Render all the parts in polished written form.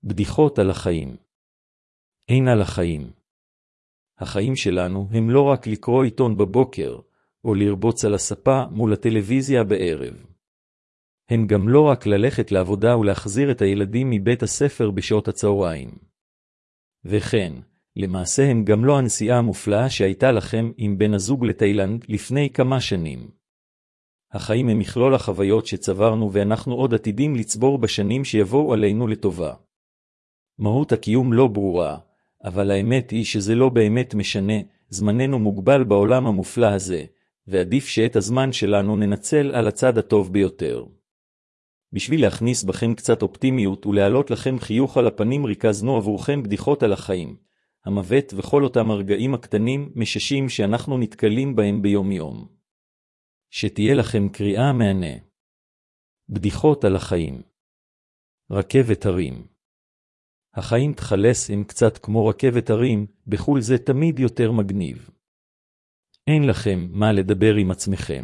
בדיחות על החיים. אין על החיים. החיים שלנו הם לא רק לקרוא עיתון בבוקר, או לרבוץ על הספה מול הטלוויזיה בערב. הם גם לא רק ללכת לעבודה ולהחזיר את הילדים מבית הספר בשעות הצהריים. וכן, למעשה הם גם לא הנסיעה המופלאה שהייתה לכם עם בן הזוג לתאילנד לפני כמה שנים. החיים הם מכלול החוויות שצברנו ואנחנו עוד עתידים לצבור בשנים שיבואו עלינו לטובה. מהות הקיום לא ברורה, אבל האמת היא שזה לא באמת משנה, זמננו מוגבל בעולם המופלא הזה, ועדיף שאת הזמן שלנו ננצל על הצד הטוב ביותר. בשביל להכניס בכם קצת אופטימיות ולהעלות לכם חיוך על הפנים ריכזנו עבורכם בדיחות על החיים, המוות וכל אותם הרגעים הקטנים מששים שאנחנו נתקלים בהם ביום יום. שתהיה לכם קריאה מענה. בדיחות על החיים. רכבת הרים. החיים תחלס הם קצת כמו רכבת הרים, בחול זה תמיד יותר מגניב. אין לכם מה לדבר עם עצמכם.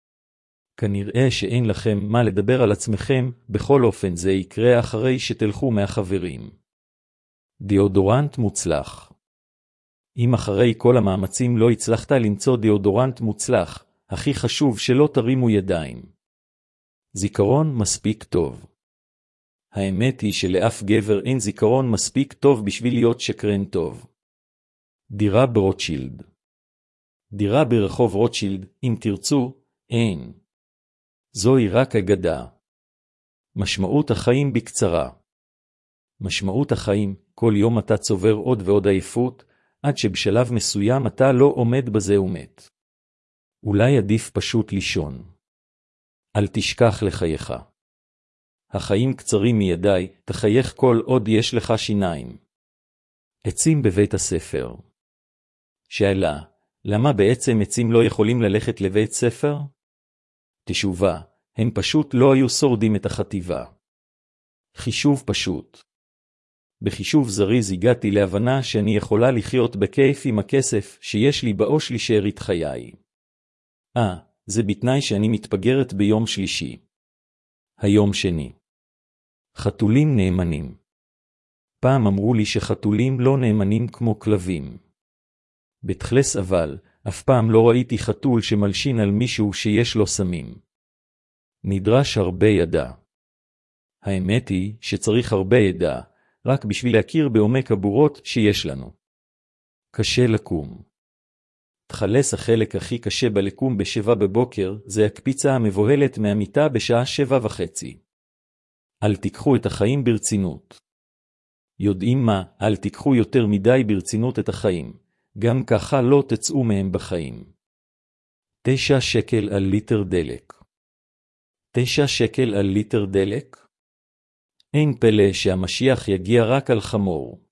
כנראה שאין לכם מה לדבר על עצמכם, בכל אופן זה יקרה אחרי שתלכו מהחברים. דיאודורנט מוצלח. אם אחרי כל המאמצים לא הצלחת למצוא דיאודורנט מוצלח, הכי חשוב שלא תרימו ידיים. זיכרון מספיק טוב. האמת היא שלאף גבר אין זיכרון מספיק טוב בשביל להיות שקרן טוב. דירה ברוטשילד. דירה ברחוב רוטשילד, אם תרצו, אין. זוהי רק אגדה. משמעות החיים בקצרה. משמעות החיים, כל יום אתה צובר עוד ועוד עייפות, עד שבשלב מסוים אתה לא עומד בזה ומת. אולי עדיף פשוט לישון. אל תשכח לחייך. החיים קצרים מידי, תחייך כל עוד יש לך שיניים. עצים בבית הספר. שאלה, למה בעצם עצים לא יכולים ללכת לבית ספר? תשובה, הם פשוט לא היו שורדים את החטיבה. חישוב פשוט. בחישוב זריז הגעתי להבנה שאני יכולה לחיות בכיף עם הכסף שיש לי בעו"ש לשארית חיי. זה בתנאי שאני מתפגרת ביום שלישי. היום שני. חתולים נאמנים. פעם אמרו לי שחתולים לא נאמנים כמו כלבים. בתכלס אבל, אף פעם לא ראיתי חתול שמלשין על מישהו שיש לו סמים. נדרש הרבה ידע. האמת היא שצריך הרבה ידע, רק בשביל להכיר בעומק הבורות שיש לנו. קשה לקום. תחלס החלק הכי קשה בלקום ב7 בבוקר, זה הקפיצה המבוהלת מהמיטה בשעה 7:30. אל תיקחו את החיים ברצינות. יודעים מה, אל תיקחו יותר מדי ברצינות את החיים, גם ככה לא תצאו מהם בחיים. 9 שקל על ליטר דלק. 9 שקל על ליטר דלק? אין פלא שהמשיח יגיע רק על חמור.